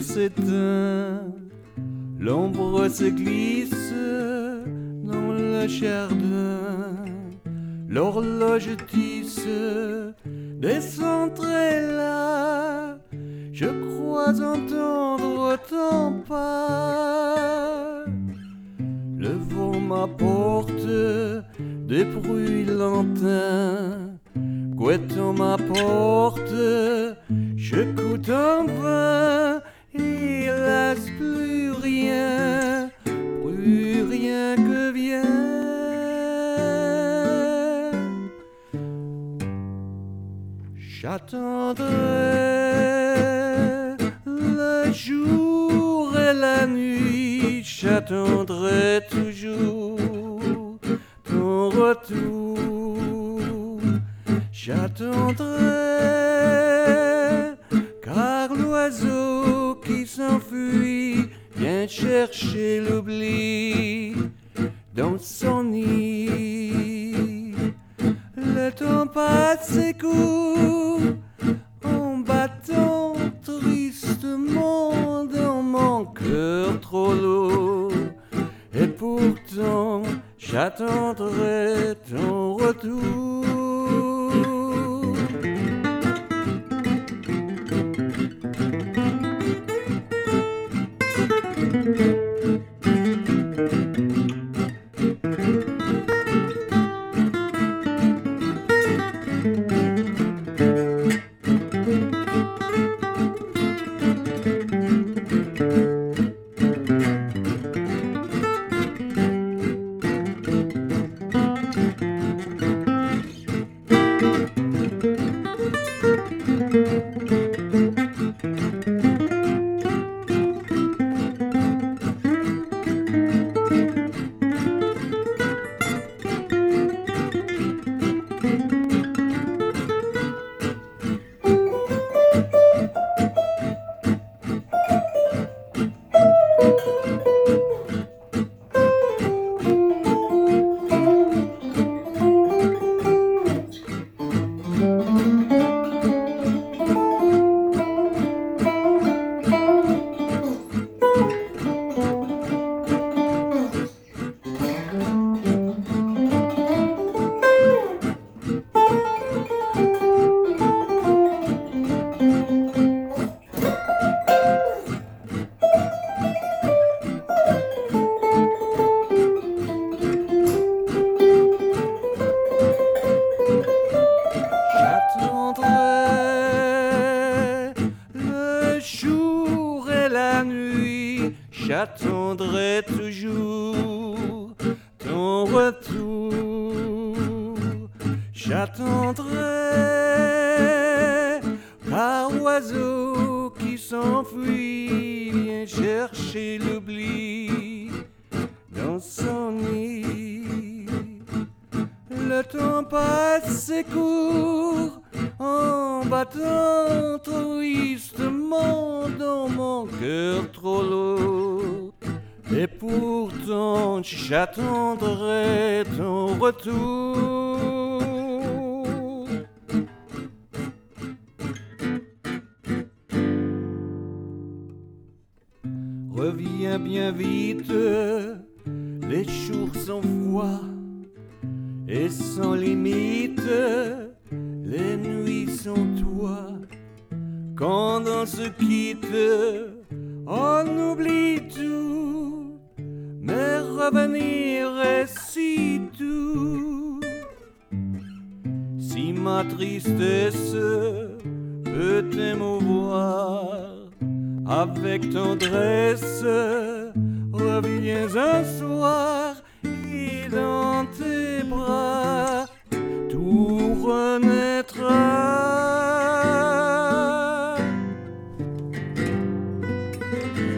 s'éteint, l'ombre se glisse dans le jardin, l'horloge tisse des centrelles. Je crois entendre ton pas. Le vent m'apporte des bruits lointains. Guettant ma porte, j'écoute en vain. Il reste plus rien que vient. J'attendrai le jour et la nuit, j'attendrai toujours ton retour. J'attendrai, car l'oiseau qui s'enfuit vient chercher l'oubli dans son nid. Le temps passe ses coups en battant tristement dans mon cœur trop lourd. Et pourtant j'attendrai ton retour. J'attendrai toujours ton retour. J'attendrai, car l'oiseau qui s'enfuit vient chercher l'oubli dans son nid. Le temps passe ses cours en battant tristement dans mon cœur trop lourd. Et pourtant j'attendrai ton retour. Reviens bien vite, les jours sont froids et sans limite, les nuits sont toi. Quand on se quitte, on oublie tout, mais revenir est si doux. Si ma tristesse peut t'émouvoir, avec tendresse, reviens un soir et dans tes bras tout renaîtra.